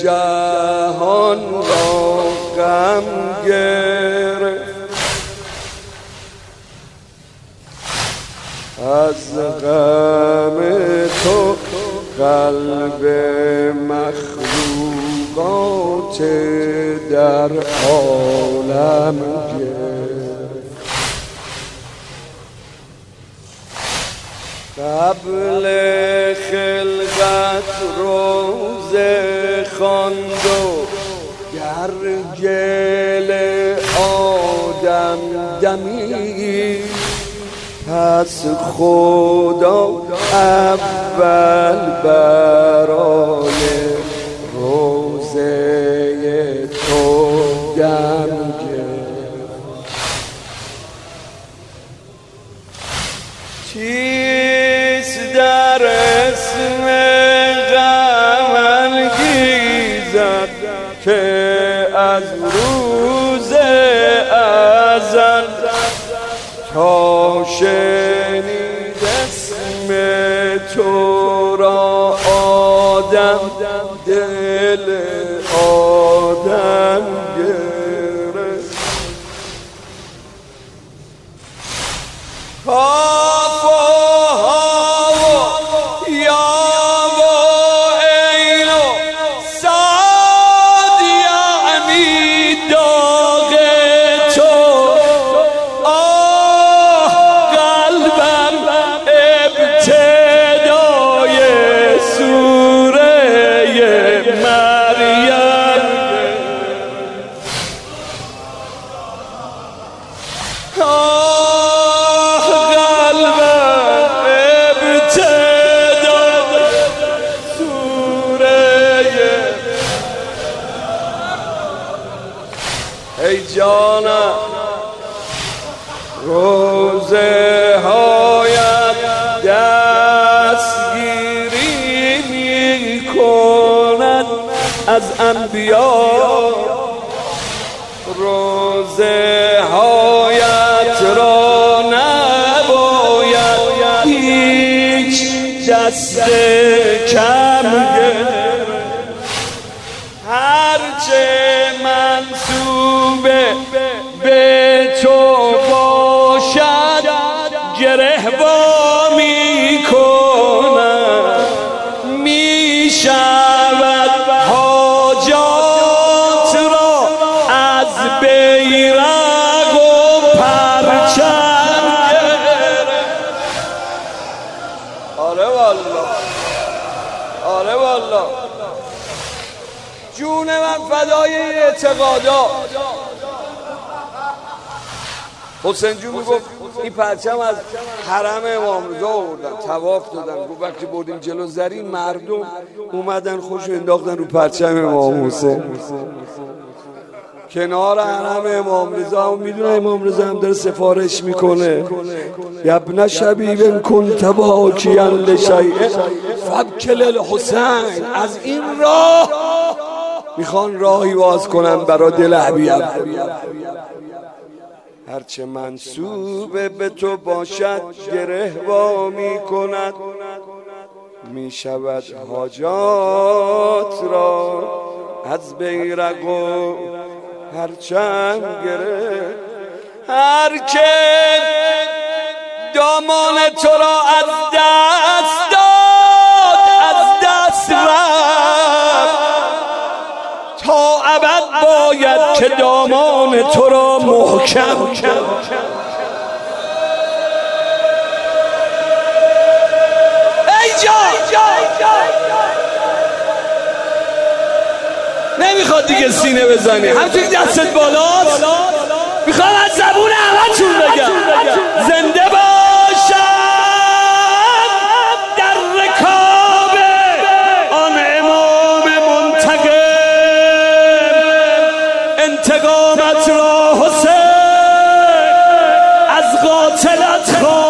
جهان را غم گرفت، از غم تو قلب مخلوقات در عالم گرفت. قبل خلقت روزه خواند و گرگل آدم دمید، پس خدا اول برای روزه تو دم گرفت. چیست در اسم غم انگیزد که از روز ازل تا شنید اسم تو را آدم دل آدم گرفت. کاف و ها و یا و عین و صاد یعنی داغ تو. ابتدای سوره مریم، قلبم ابتدای سوره. ای جانم روزه هایت دستگیری می کند از انبیا، روزه هایت را نباید هیچ دست کم گرفت. هرچه منسوب به تو باشد گره وا می کند، می شود حاجات را از بیرق و پرچم گرفت. آره والله، آره والله، جون من فدای اعتقادات. حسین جون میگفت این پرچم از حرم امام رضا آوردن، طواف دادن، گفت وقتی بردیم جلو زرین مردم اومدن خوش انداختن رو پرچم امام حسین کنار حرم امام رضا. هم میدونه امام رضا هم داره سفارش میکنه، ابن شبیب کنت باکیا لشیء فابکل الحسین. از این راه میخوان راهی باز کنن برا دل حبیب. هرچه منسوب به تو باشد گره وا می کند، می شود حاجات را از بیرق و پرچم گرفت. هر که دامان تو را از دست داد از دست رفت، تا ابد باید که دامان تو را محکم کرد. ای جان نمیخواد دیگه سینه بزنی، همچنین دستت بالاست. میخوام از زبون همه‌تون بگم زنده باشم در رکاب آن امام منتقم. انتقامت را حسین از قاتلت